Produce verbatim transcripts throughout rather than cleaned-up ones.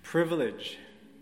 Privilege.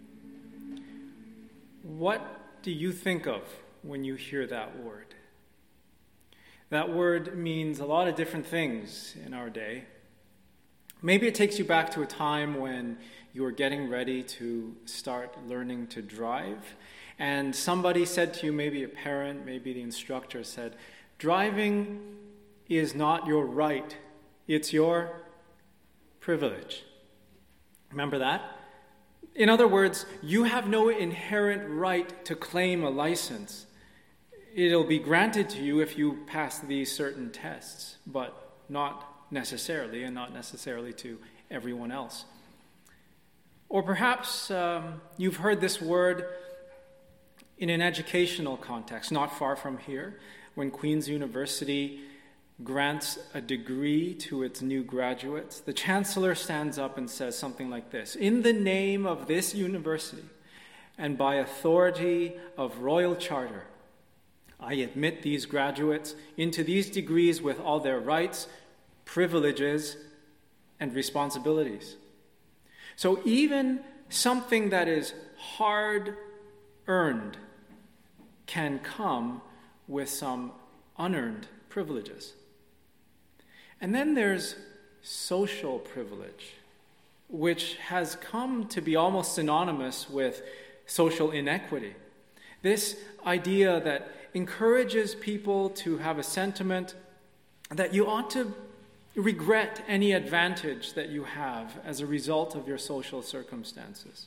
What do you think of when you hear that word? That word means a lot of different things in our day. Maybe it takes you back to a time when you were getting ready to start learning to drive, and somebody said to you, maybe a parent, maybe the instructor said, driving is not your right, it's your privilege. Remember that? In other words, you have no inherent right to claim a license. It'll be granted to you if you pass these certain tests, but not necessarily, and not necessarily to everyone else. Or perhaps um, you've heard this word in an educational context, not far from here, when Queen's University grants a degree to its new graduates. The chancellor stands up and says something like this: "In the name of this university and by authority of royal charter, I admit these graduates into these degrees with all their rights, privileges, and responsibilities." So even something that is hard-earned can come with some unearned privileges. And then there's social privilege, which has come to be almost synonymous with social inequity. This idea that encourages people to have a sentiment that you ought to regret any advantage that you have as a result of your social circumstances.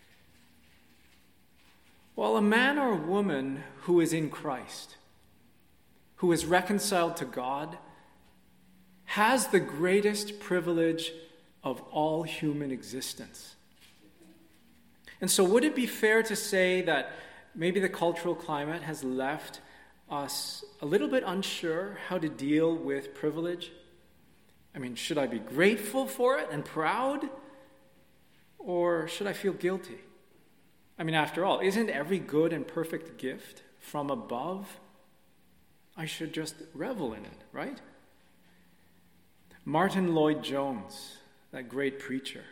Well, a man or a woman who is in Christ, who is reconciled to God, has the greatest privilege of all human existence. And so would it be fair to say that maybe the cultural climate has left us a little bit unsure how to deal with privilege? I mean, should I be grateful for it and proud? Or should I feel guilty? I mean, after all, isn't every good and perfect gift from above? I should just revel in it, right? Martin Lloyd-Jones, that great preacher,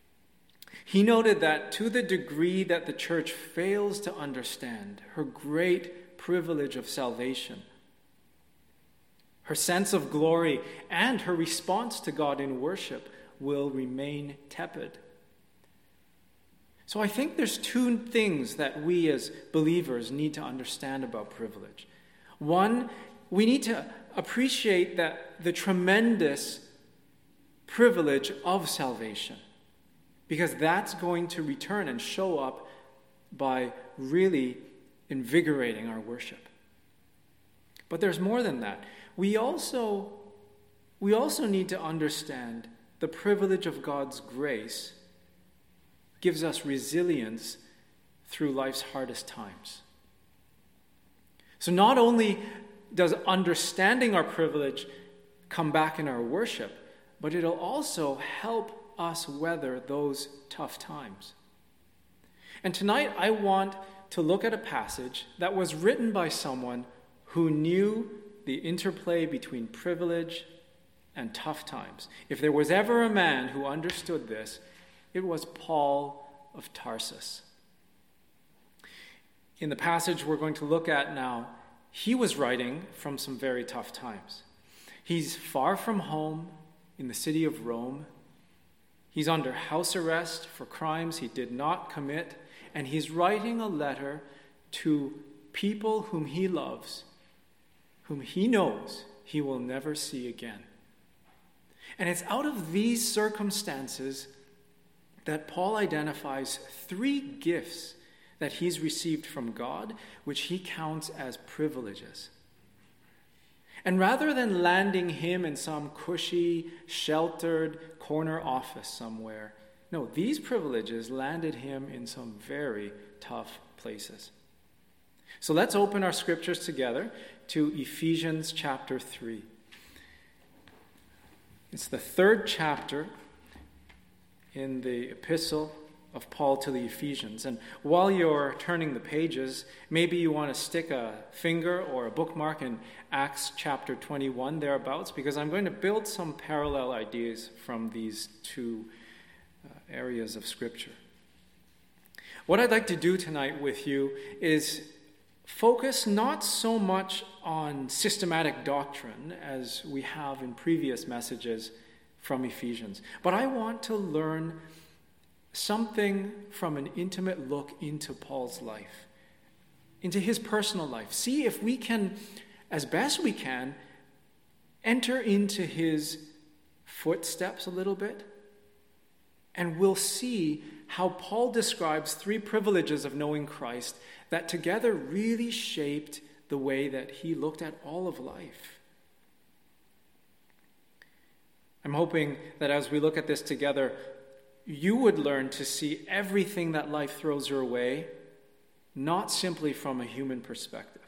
he noted that to the degree that the church fails to understand her great privilege of salvation, her sense of glory, and her response to God in worship will remain tepid. So I think there's two things that we as believers need to understand about privilege. One, we need to appreciate that the tremendous privilege of salvation, because that's going to return and show up by really invigorating our worship. But there's more than that. We also, we also need to understand the privilege of God's grace gives us resilience through life's hardest times. So not only does understanding our privilege come back in our worship, but it'll also help us weather those tough times. And tonight I want to look at a passage that was written by someone who knew the interplay between privilege and tough times. If there was ever a man who understood this, it was Paul of Tarsus. In the passage we're going to look at now, he was writing from some very tough times. He's far from home in the city of Rome. He's under house arrest for crimes he did not commit, and he's writing a letter to people whom he loves, whom he knows he will never see again. And it's out of these circumstances that Paul identifies three gifts that he's received from God, which he counts as privileges. And rather than landing him in some cushy, sheltered corner office somewhere, no, these privileges landed him in some very tough places. So let's open our scriptures together to Ephesians chapter three. It's the third chapter in the epistle of Paul to the Ephesians. And while you're turning the pages, maybe you want to stick a finger or a bookmark in Acts chapter twenty-one, thereabouts, because I'm going to build some parallel ideas from these two uh, areas of Scripture. What I'd like to do tonight with you is focus not so much on systematic doctrine as we have in previous messages from Ephesians, but I want to learn something from an intimate look into Paul's life, into his personal life. See if we can, as best we can, enter into his footsteps a little bit, and we'll see how Paul describes three privileges of knowing Christ that together really shaped the way that he looked at all of life. I'm hoping that as we look at this together, you would learn to see everything that life throws your way, not simply from a human perspective.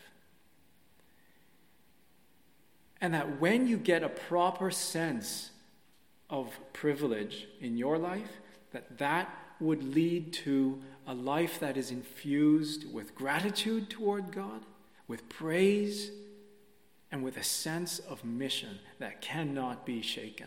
And that when you get a proper sense of privilege in your life, that that would lead to a life that is infused with gratitude toward God, with praise, and with a sense of mission that cannot be shaken.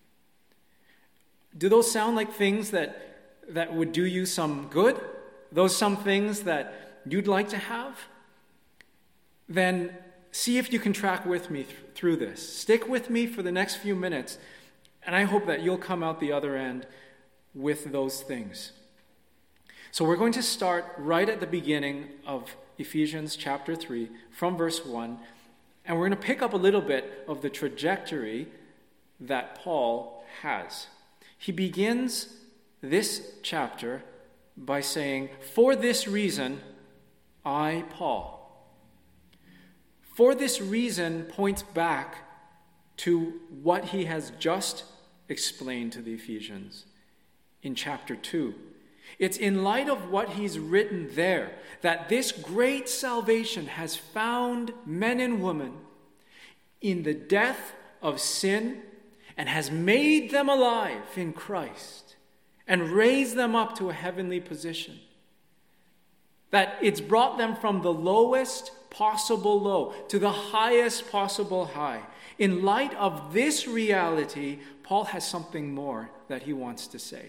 Do those sound like things that, that would do you some good? Those some things that you'd like to have? Then see if you can track with me th- through this. Stick with me for the next few minutes, and I hope that you'll come out the other end with those things. So we're going to start right at the beginning of Ephesians chapter three, from verse one, and we're going to pick up a little bit of the trajectory that Paul has. He begins this chapter by saying, "For this reason, I, Paul." For this reason points back to what he has just explained to the Ephesians in chapter two. It's in light of what he's written there that this great salvation has found men and women in the death of sin and has made them alive in Christ and raised them up to a heavenly position. That it's brought them from the lowest possible low to the highest possible high. In light of this reality, Paul has something more that he wants to say.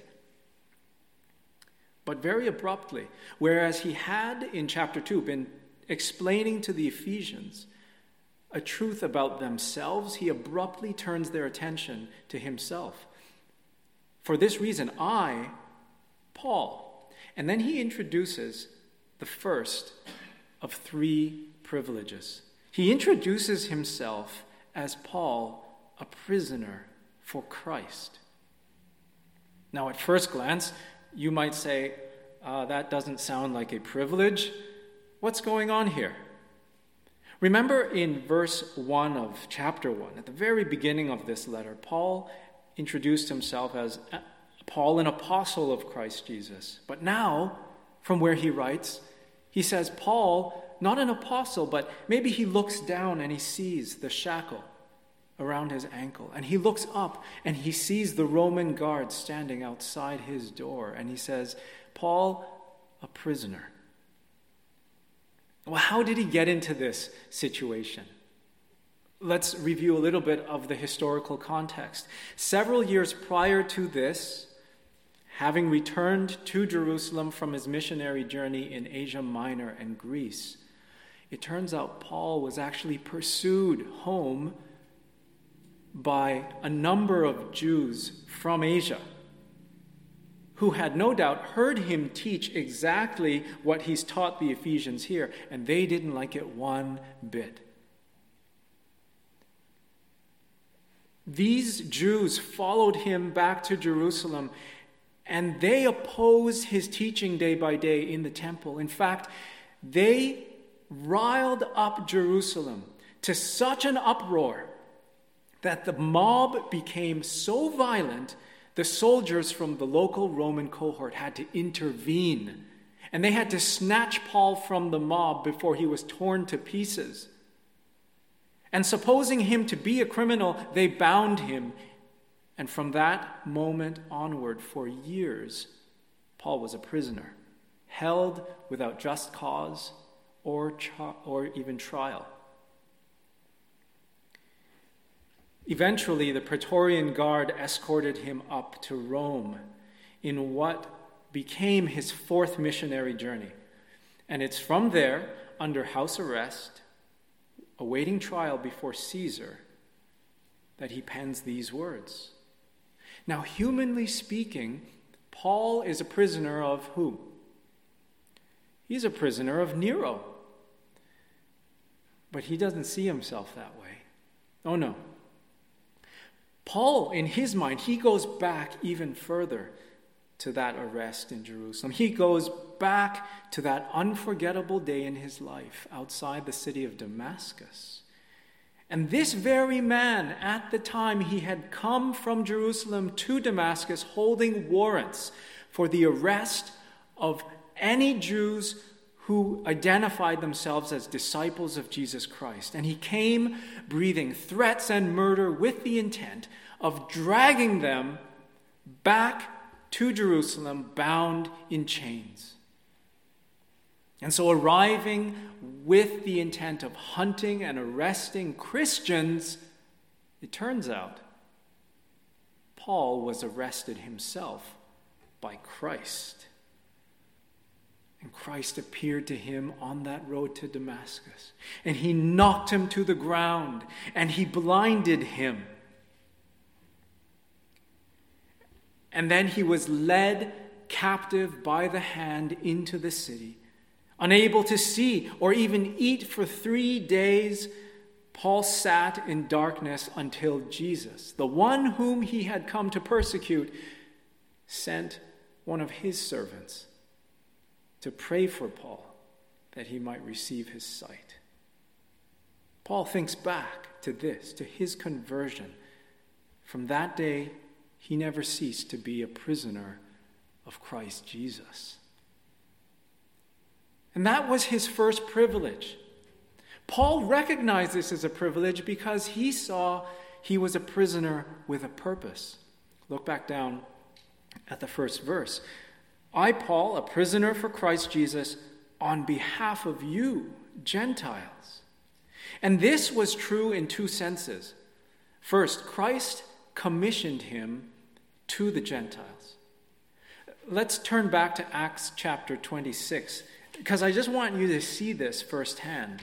But very abruptly, whereas he had in chapter two been explaining to the Ephesians a truth about themselves, he abruptly turns their attention to himself. For this reason, I, Paul. And then he introduces the first of three privileges. He introduces himself as Paul, a prisoner for Christ. Now, at first glance, you might say, uh, that doesn't sound like a privilege. What's going on here? Remember in verse one of chapter one, at the very beginning of this letter, Paul introduced himself as Paul, an apostle of Christ Jesus. But now, from where he writes, he says, Paul, not an apostle, but maybe he looks down and he sees the shackle around his ankle. And he looks up and he sees the Roman guard standing outside his door. And he says, Paul, a prisoner. Well, how did he get into this situation? Let's review a little bit of the historical context. Several years prior to this, having returned to Jerusalem from his missionary journey in Asia Minor and Greece, it turns out Paul was actually pursued home by a number of Jews from Asia who had no doubt heard him teach exactly what he's taught the Ephesians here, and they didn't like it one bit. These Jews followed him back to Jerusalem, and they opposed his teaching day by day in the temple. In fact, they riled up Jerusalem to such an uproar that the mob became so violent, the soldiers from the local Roman cohort had to intervene. And they had to snatch Paul from the mob before he was torn to pieces. And supposing him to be a criminal, they bound him. And from that moment onward, for years, Paul was a prisoner, held without just cause or, tra- or even trial. Eventually, the Praetorian Guard escorted him up to Rome in what became his fourth missionary journey. And it's from there, under house arrest, awaiting trial before Caesar, that he pens these words. Now, humanly speaking, Paul is a prisoner of who? He's a prisoner of Nero. But he doesn't see himself that way. Oh no. Paul, in his mind, he goes back even further to that arrest in Jerusalem. He goes back to that unforgettable day in his life outside the city of Damascus. And this very man, at the time he had come from Jerusalem to Damascus holding warrants for the arrest of any Jews who identified themselves as disciples of Jesus Christ. And he came breathing threats and murder with the intent of dragging them back to Jerusalem bound in chains. And so arriving with the intent of hunting and arresting Christians, it turns out Paul was arrested himself by Christ. And Christ appeared to him on that road to Damascus. And he knocked him to the ground and he blinded him. And then he was led captive by the hand into the city. Unable to see or even eat for three days, Paul sat in darkness until Jesus, the one whom he had come to persecute, sent one of his servants to pray for Paul that he might receive his sight. Paul thinks back to this, to his conversion. From that day, he never ceased to be a prisoner of Christ Jesus. And that was his first privilege. Paul recognized this as a privilege because he saw he was a prisoner with a purpose. Look back down at the first verse. I, Paul, a prisoner for Christ Jesus, on behalf of you, Gentiles. And this was true in two senses. First, Christ commissioned him to the Gentiles. Let's turn back to Acts chapter twenty-six, because I just want you to see this firsthand.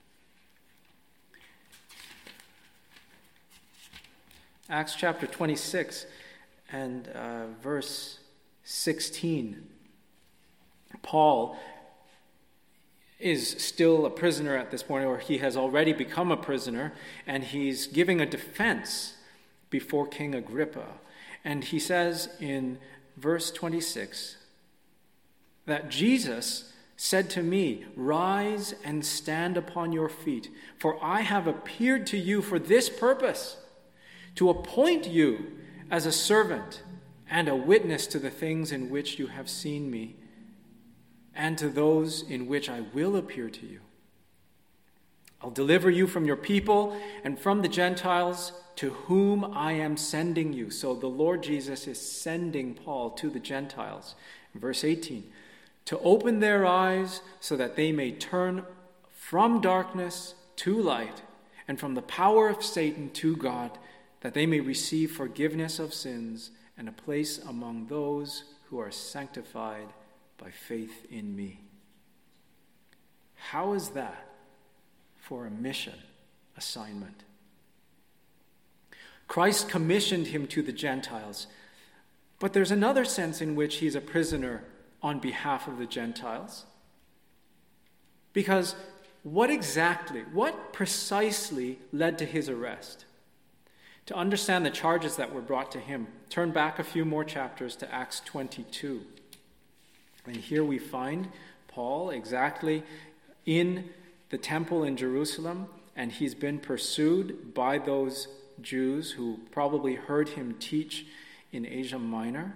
Acts chapter twenty-six and uh, verse sixteen. Paul is still a prisoner at this point, or he has already become a prisoner, and he's giving a defense before King Agrippa. And he says in verse twenty-six that Jesus said to me, "Rise and stand upon your feet, for I have appeared to you for this purpose, to appoint you as a servant and a witness to the things in which you have seen me, and to those in which I will appear to you. I'll deliver you from your people and from the Gentiles to whom I am sending you." So the Lord Jesus is sending Paul to the Gentiles. Verse eighteen, to open their eyes so that they may turn from darkness to light and from the power of Satan to God, that they may receive forgiveness of sins and a place among those who are sanctified by faith in me. How is that for a mission assignment? Christ commissioned him to the Gentiles, but there's another sense in which he's a prisoner on behalf of the Gentiles. Because what exactly, what precisely led to his arrest? To understand the charges that were brought to him, turn back a few more chapters to Acts twenty-two. And here we find Paul exactly in the temple in Jerusalem, and he's been pursued by those Jews who probably heard him teach in Asia Minor.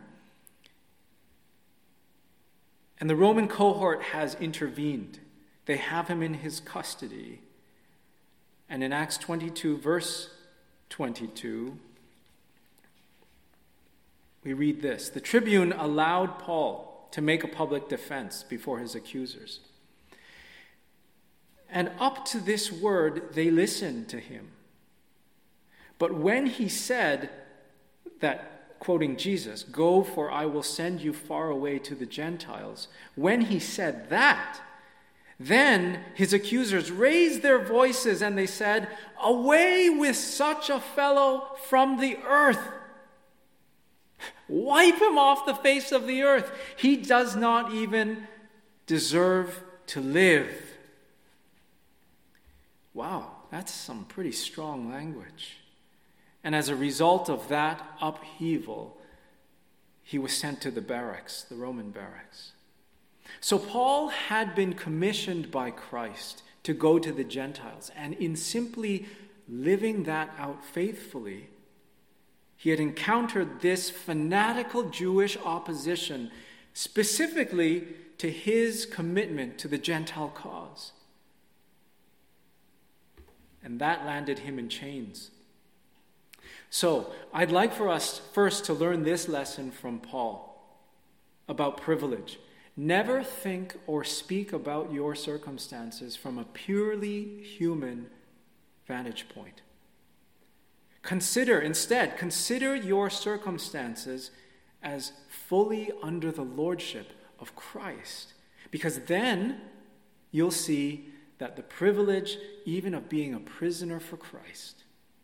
And the Roman cohort has intervened. They have him in his custody. And in Acts twenty-two, verse twenty-two, we read this: the tribune allowed Paul to make a public defense before his accusers. And up to this word, they listened to him. But when he said that quoting Jesus, "Go, for I will send you far away to the Gentiles." When he said that, then his accusers raised their voices and they said, "Away with such a fellow from the earth. Wipe him off the face of the earth. He does not even deserve to live." Wow, that's some pretty strong language. And as a result of that upheaval, he was sent to the barracks, the Roman barracks. So Paul had been commissioned by Christ to go to the Gentiles, and in simply living that out faithfully, he had encountered this fanatical Jewish opposition, specifically to his commitment to the Gentile cause. And that landed him in chains. So, I'd like for us first to learn this lesson from Paul about privilege. Never think or speak about your circumstances from a purely human vantage point. Consider, instead, consider your circumstances as fully under the lordship of Christ. Because then you'll see that the privilege even of being a prisoner for Christ,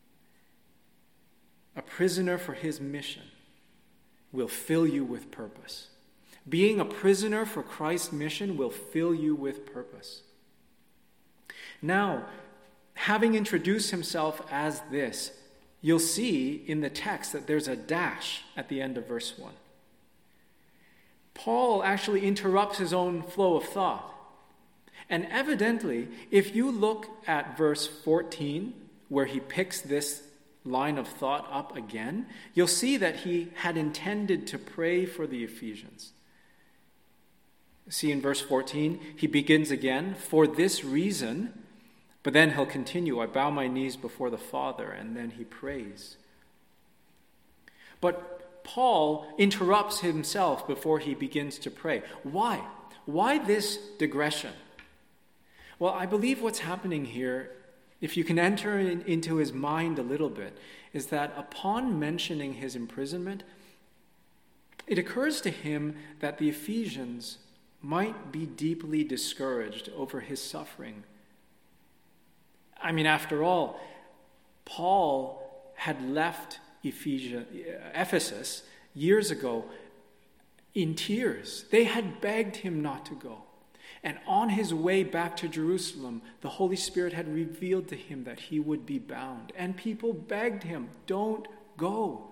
a prisoner for his mission, will fill you with purpose. Being a prisoner for Christ's mission will fill you with purpose. Now, having introduced himself as this, you'll see in the text that there's a dash at the end of verse one. Paul actually interrupts his own flow of thought. And evidently, if you look at verse fourteen, where he picks this line of thought up again, you'll see that he had intended to pray for the Ephesians. See in verse fourteen, he begins again, "For this reason," but then he'll continue, "I bow my knees before the Father," and then he prays. But Paul interrupts himself before he begins to pray. Why? Why this digression? Well, I believe what's happening here, if you can enter in, into his mind a little bit, is that upon mentioning his imprisonment, it occurs to him that the Ephesians might be deeply discouraged over his suffering. I mean, after all, Paul had left Ephesus, Ephesus years ago in tears. They had begged him not to go. And on his way back to Jerusalem, the Holy Spirit had revealed to him that he would be bound. And people begged him, "Don't go."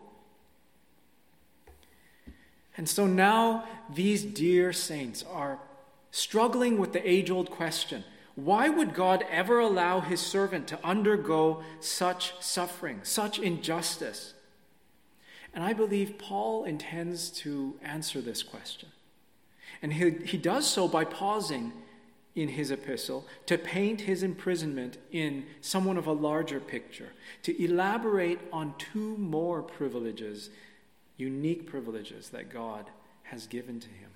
And so now these dear saints are struggling with the age-old question, why would God ever allow his servant to undergo such suffering, such injustice? And I believe Paul intends to answer this question. And he, he does so by pausing in his epistle to paint his imprisonment in somewhat of a larger picture, to elaborate on two more privileges, unique privileges that God has given to him.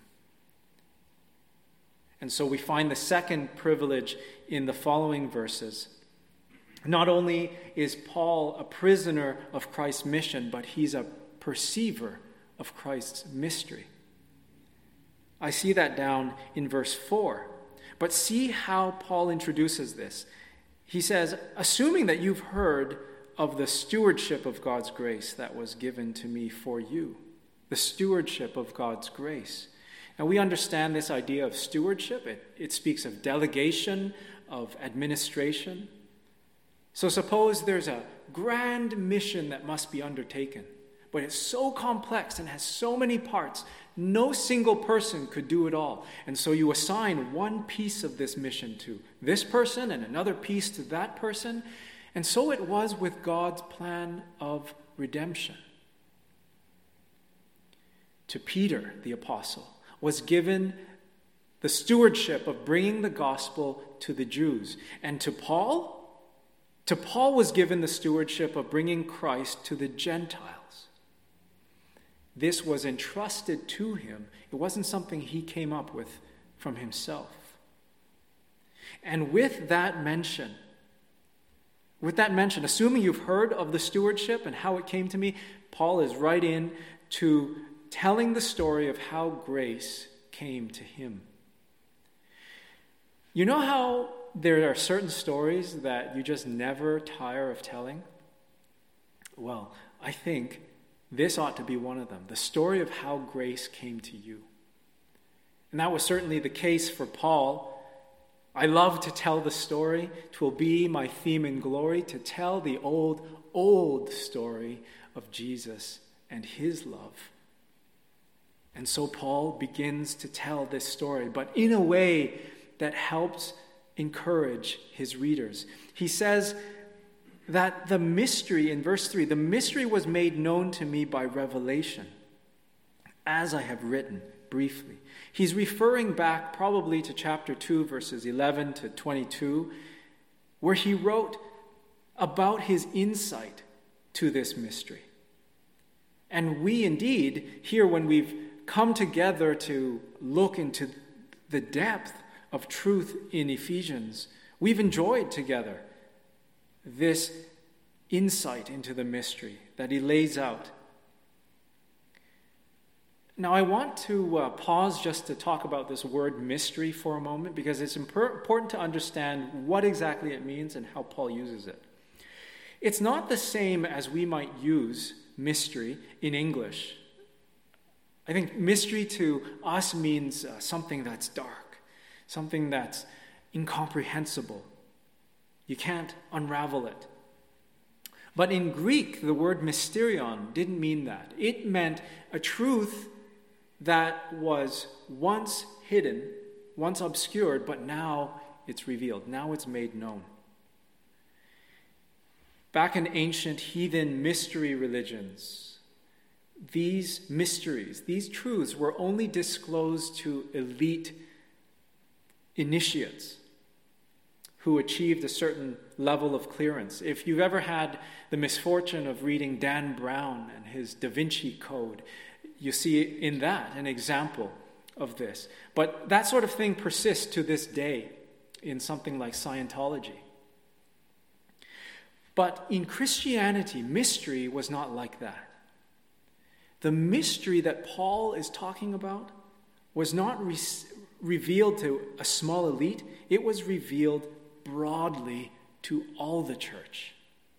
And so we find the second privilege in the following verses. Not only is Paul a prisoner of Christ's mission, but he's a perceiver of Christ's mystery. I see that down in verse four. But see how Paul introduces this. He says, "Assuming that you've heard of the stewardship of God's grace that was given to me for you." The stewardship of God's grace. Now we understand this idea of stewardship. It, it speaks of delegation, of administration. So suppose there's a grand mission that must be undertaken, but it's so complex and has so many parts, no single person could do it all. And so you assign one piece of this mission to this person and another piece to that person. And so it was with God's plan of redemption. To Peter, the apostle, was given the stewardship of bringing the gospel to the Jews. And to Paul, to Paul was given the stewardship of bringing Christ to the Gentiles. This was entrusted to him. It wasn't something he came up with from himself. And with that mention, with that mention, assuming you've heard of the stewardship and how it came to me, Paul is right in to telling the story of how grace came to him. You know how there are certain stories that you just never tire of telling? Well, I think this ought to be one of them, the story of how grace came to you. And that was certainly the case for Paul. I love to tell the story. 'Twill be my theme in glory to tell the old, old story of Jesus and his love. And so Paul begins to tell this story, but in a way that helps encourage his readers. He says that the mystery, in verse three, the mystery was made known to me by revelation, as I have written briefly. He's referring back probably to chapter two, verses eleven to twenty-two, where he wrote about his insight to this mystery. And we indeed, here when we've come together to look into the depth of truth in Ephesians, we've enjoyed together this insight into the mystery that he lays out. Now, I want to uh, pause just to talk about this word mystery for a moment, because it's impor- important to understand what exactly it means and how Paul uses it. It's not the same as we might use mystery in English. I think mystery to us means uh, something that's dark, something that's incomprehensible. You can't unravel it. But in Greek, the word mysterion didn't mean that. It meant a truth that was once hidden, once obscured, but now it's revealed. Now it's made known. Back in ancient heathen mystery religions, these mysteries, these truths were only disclosed to elite initiates who achieved a certain level of clearance. If you've ever had the misfortune of reading Dan Brown and his Da Vinci Code, you see in that an example of this. But that sort of thing persists to this day in something like Scientology. But in Christianity, mystery was not like that. The mystery that Paul is talking about was not re- revealed to a small elite. It was revealed broadly to all the church.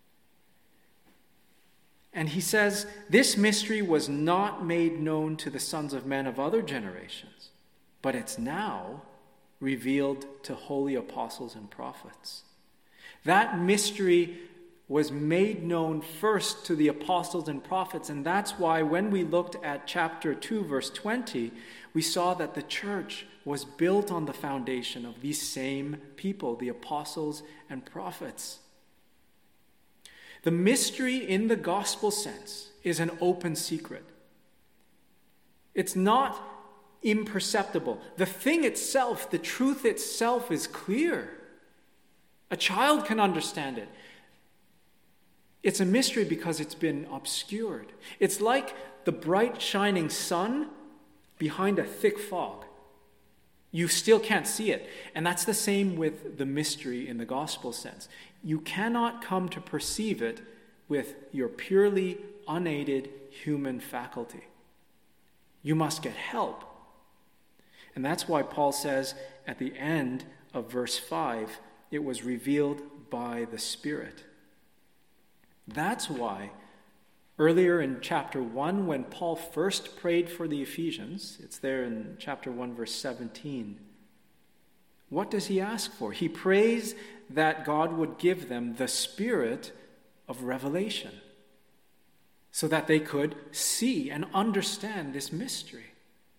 And he says, this mystery was not made known to the sons of men of other generations, but it's now revealed to holy apostles and prophets. That mystery was made known first to the apostles and prophets, and that's why when we looked at chapter two, verse twenty, we saw that the church was built on the foundation of these same people, the apostles and prophets. The mystery in the gospel sense is an open secret. It's not imperceptible. The thing itself, the truth itself is clear. A child can understand it. It's a mystery because it's been obscured. It's like the bright shining sun behind a thick fog. You still can't see it. And that's the same with the mystery in the gospel sense. You cannot come to perceive it with your purely unaided human faculty. You must get help. And that's why Paul says at the end of verse five, it was revealed by the Spirit. That's why earlier in chapter one, when Paul first prayed for the Ephesians, it's there in chapter one, verse seventeen, what does he ask for? He prays that God would give them the spirit of revelation so that they could see and understand this mystery.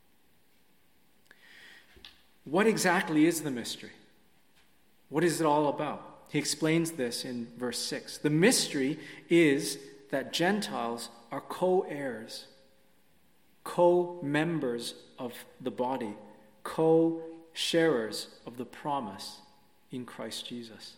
What exactly is the mystery? What is it all about? He explains this in verse six. The mystery is that Gentiles are co-heirs, co-members of the body, co-sharers of the promise in Christ Jesus.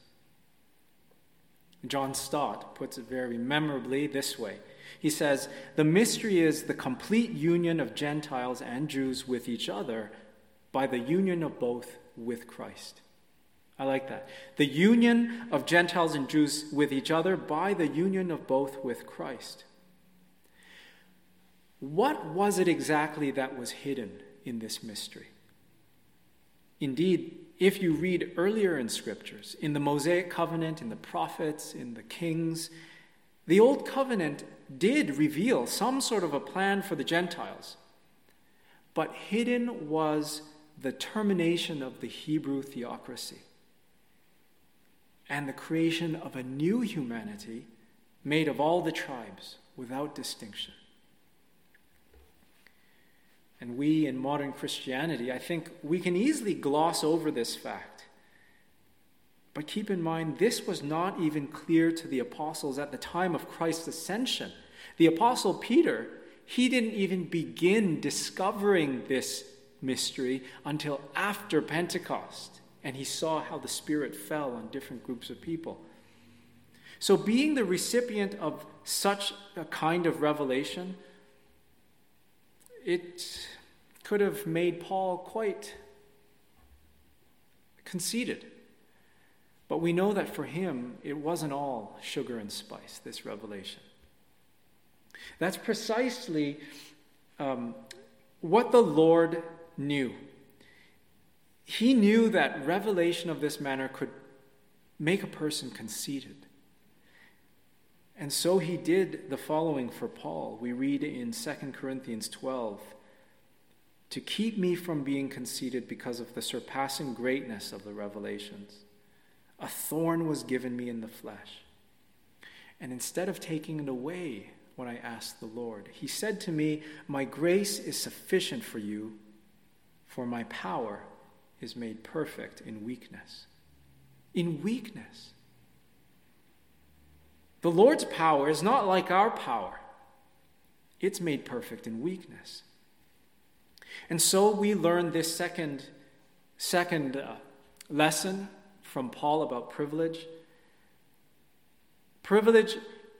John Stott puts it very memorably this way. He says, the mystery is the complete union of Gentiles and Jews with each other by the union of both with Christ. I like that. The union of Gentiles and Jews with each other by the union of both with Christ. what was it exactly that was hidden in this mystery? Indeed, if you read earlier in scriptures, in the Mosaic covenant, in the prophets, in the kings, the old covenant did reveal some sort of a plan for the Gentiles. But hidden was the termination of the Hebrew theocracy and the creation of a new humanity made of all the tribes without distinction. And we in modern Christianity, I think we can easily gloss over this fact. But keep in mind, this was not even clear to the apostles at the time of Christ's ascension. The apostle Peter, he didn't even begin discovering this mystery until after Pentecost, and he saw how the Spirit fell on different groups of people. So being the recipient of such a kind of revelation, it could have made Paul quite conceited. But we know that for him, it wasn't all sugar and spice, this revelation. That's precisely um, what the Lord knew. He knew that revelation of this manner could make a person conceited. And so he did the following for Paul. We read in Second Corinthians twelve, to keep me from being conceited because of the surpassing greatness of the revelations, a thorn was given me in the flesh. And instead of taking it away when I asked the Lord, he said to me, my grace is sufficient for you, for my power is made perfect in weakness. In weakness. The Lord's power is not like our power. It's made perfect in weakness. And so we learn this second, second uh, lesson from Paul about privilege. Privilege,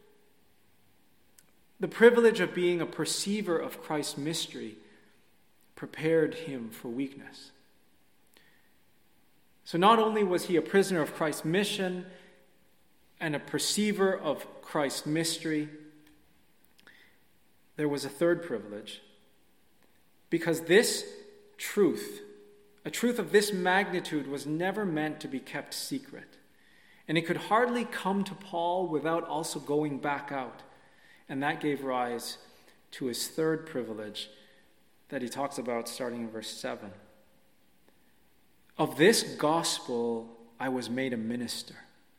the privilege of being a perceiver of Christ's mystery prepared him for weakness. So not only was he a prisoner of Christ's mission and a perceiver of Christ's mystery, there was a third privilege. Because this truth, a truth of this magnitude, was never meant to be kept secret. And it could hardly come to Paul without also going back out. And that gave rise to his third privilege that he talks about starting in verse seven. Of this gospel I was made a minister.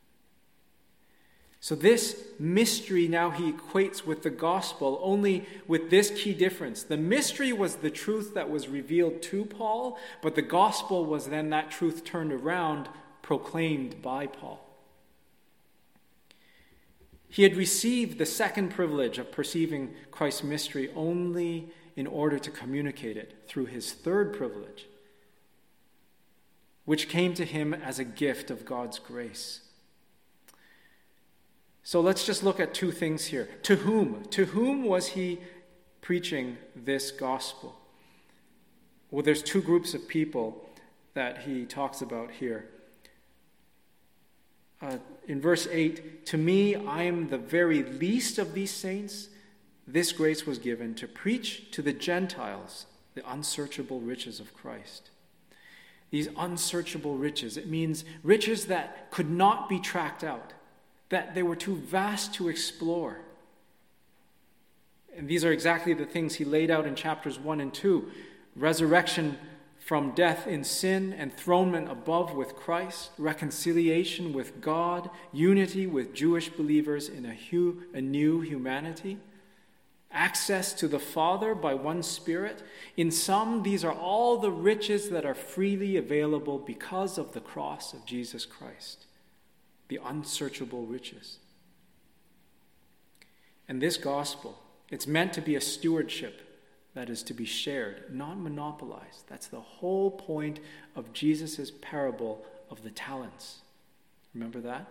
So this mystery now he equates with the gospel, only with this key difference. The mystery was the truth that was revealed to Paul, but the gospel was then that truth turned around, proclaimed by Paul. He had received the second privilege of perceiving Christ's mystery only in order to communicate it through his third privilege, which came to him as a gift of God's grace. So let's just look at two things here. To whom? To whom was he preaching this gospel? Well, there's two groups of people that he talks about here. Uh, in verse eight, to me, I am the very least of these saints. This grace was given to preach to the Gentiles the unsearchable riches of Christ. These unsearchable riches, it means riches that could not be tracked out, that they were too vast to explore. And these are exactly the things he laid out in chapters one and two. Resurrection from death in sin, enthronement above with Christ, reconciliation with God, unity with Jewish believers in a, hu- a new humanity, access to the Father by one Spirit. In sum, these are all the riches that are freely available because of the cross of Jesus Christ. The unsearchable riches. And this gospel, it's meant to be a stewardship that is to be shared, not monopolized. That's the whole point of Jesus' parable of the talents. Remember that?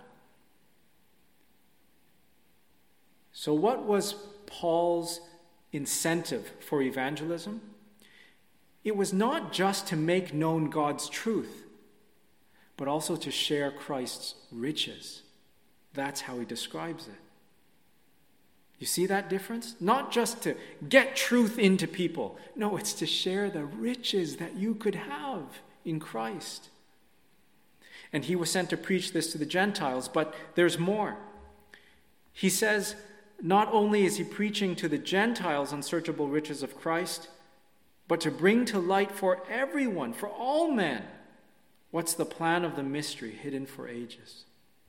So what was Paul's incentive for evangelism? It was not just to make known God's truth, but also to share Christ's riches. That's how he describes it. You see that difference? Not just to get truth into people. No, it's to share the riches that you could have in Christ. And he was sent to preach this to the Gentiles, but there's more. He says, not only is he preaching to the Gentiles unsearchable riches of Christ, but to bring to light for everyone, for all men, what's the plan of the mystery hidden for ages.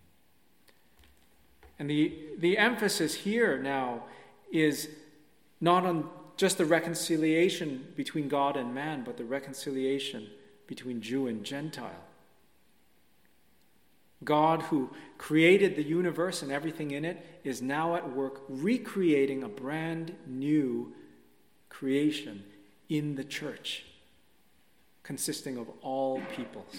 And the, the emphasis here now is not on just the reconciliation between God and man, but the reconciliation between Jew and Gentile. God, who created the universe and everything in it, is now at work recreating a brand new creation in the church, consisting of all peoples.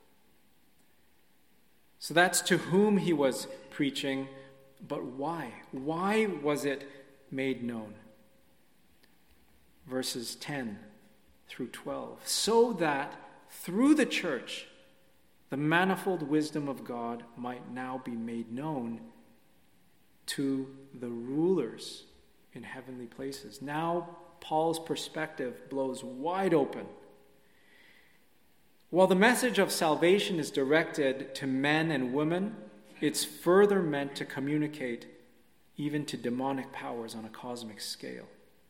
So that's to whom he was preaching, but why? Why was it made known? Verses ten through twelve. So that through the church, the manifold wisdom of God might now be made known to the rulers in heavenly places. Now, Paul's perspective blows wide open. While the message of salvation is directed to men and women, it's further meant to communicate even to demonic powers on a cosmic scale.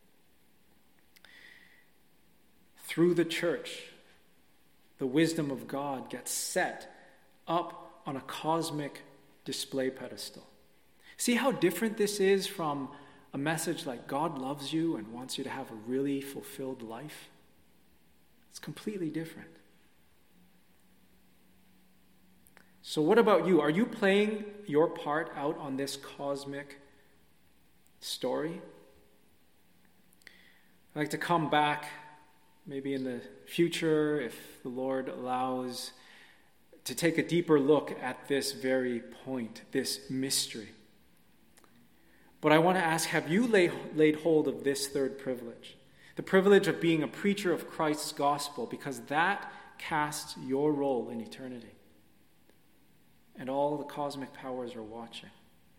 Through the church, the wisdom of God gets set up on a cosmic display pedestal. See how different this is from a message like God loves you and wants you to have a really fulfilled life? It's completely different. So what about you? Are you playing your part out on this cosmic story? I'd like to come back maybe in the future, if the Lord allows, to take a deeper look at this very point, this mystery. But I want to ask, have you lay, laid hold of this third privilege? The privilege of being a preacher of Christ's gospel, because that casts your role in eternity. And all the cosmic powers are watching.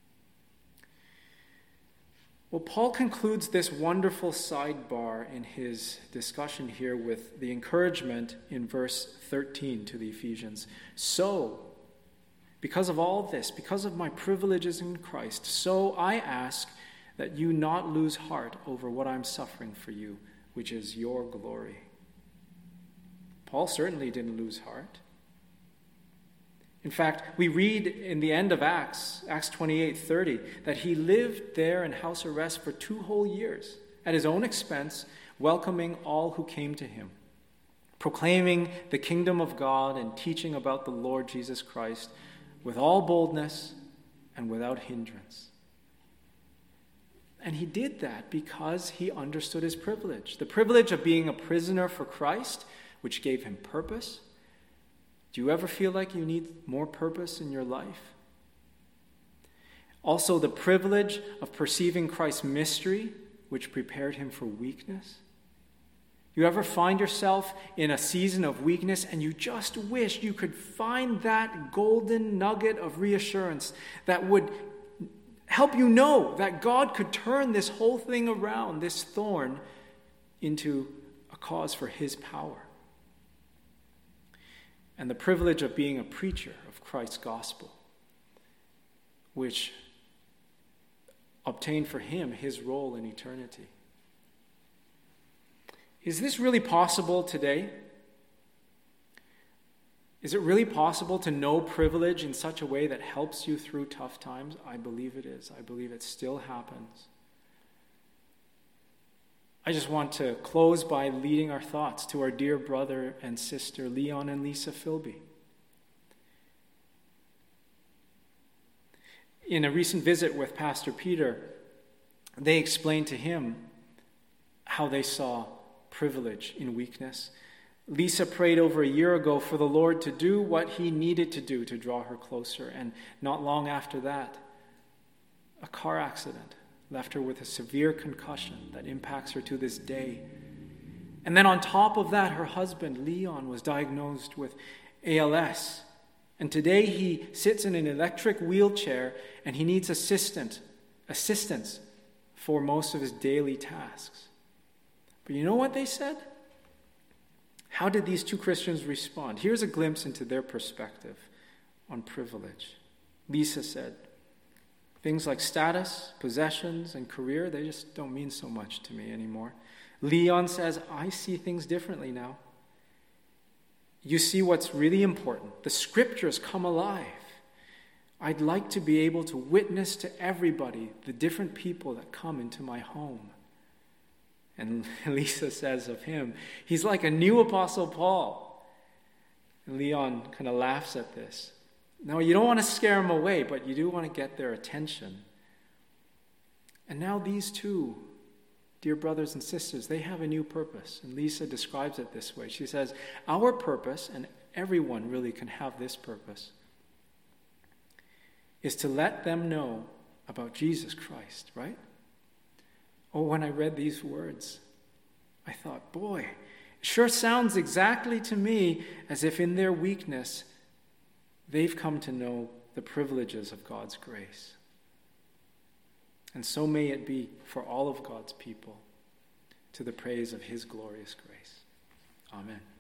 Well, Paul concludes this wonderful sidebar in his discussion here with the encouragement in verse thirteen to the Ephesians. So, because of all this, because of my privileges in Christ, so I ask that you not lose heart over what I'm suffering for you, which is your glory. Paul certainly didn't lose heart. In fact, we read in the end of Acts, Acts twenty-eight thirty, that he lived there in house arrest for two whole years, at his own expense, welcoming all who came to him, proclaiming the kingdom of God and teaching about the Lord Jesus Christ with all boldness and without hindrance. And he did that because he understood his privilege, the privilege of being a prisoner for Christ, which gave him purpose. Do you ever feel like you need more purpose in your life? Also, the privilege of perceiving Christ's mystery, which prepared him for weakness. You ever find yourself in a season of weakness and you just wish you could find that golden nugget of reassurance that would help you know that God could turn this whole thing around, this thorn, into a cause for his power? And the privilege of being a preacher of Christ's gospel, which obtained for him his role in eternity. Is this really possible today? Is it really possible to know privilege in such a way that helps you through tough times? I believe it is. I believe it still happens. I just want to close by leading our thoughts to our dear brother and sister, Leon and Lisa Philby. In a recent visit with Pastor Peter, they explained to him how they saw privilege in weakness. Lisa prayed over a year ago for the Lord to do what he needed to do to draw her closer. And not long after that, a car accident left her with a severe concussion that impacts her to this day. And then on top of that, her husband, Leon, was diagnosed with A L S. And today he sits in an electric wheelchair and he needs assistant, assistance for most of his daily tasks. But you know what they said? How did these two Christians respond? Here's a glimpse into their perspective on privilege. Lisa said, things like status, possessions, and career, they just don't mean so much to me anymore. Leon says, I see things differently now. You see what's really important. The scriptures come alive. I'd like to be able to witness to everybody, the different people that come into my home. And Lisa says of him, he's like a new Apostle Paul. And Leon kind of laughs at this. No, you don't want to scare them away, but you do want to get their attention. And now these two, dear brothers and sisters, they have a new purpose. And Lisa describes it this way. She says, our purpose, and everyone really can have this purpose, is to let them know about Jesus Christ, right? Oh, when I read these words, I thought, boy, it sure sounds exactly to me as if in their weakness, they've come to know the privileges of God's grace. And so may it be for all of God's people, to the praise of his glorious grace. Amen.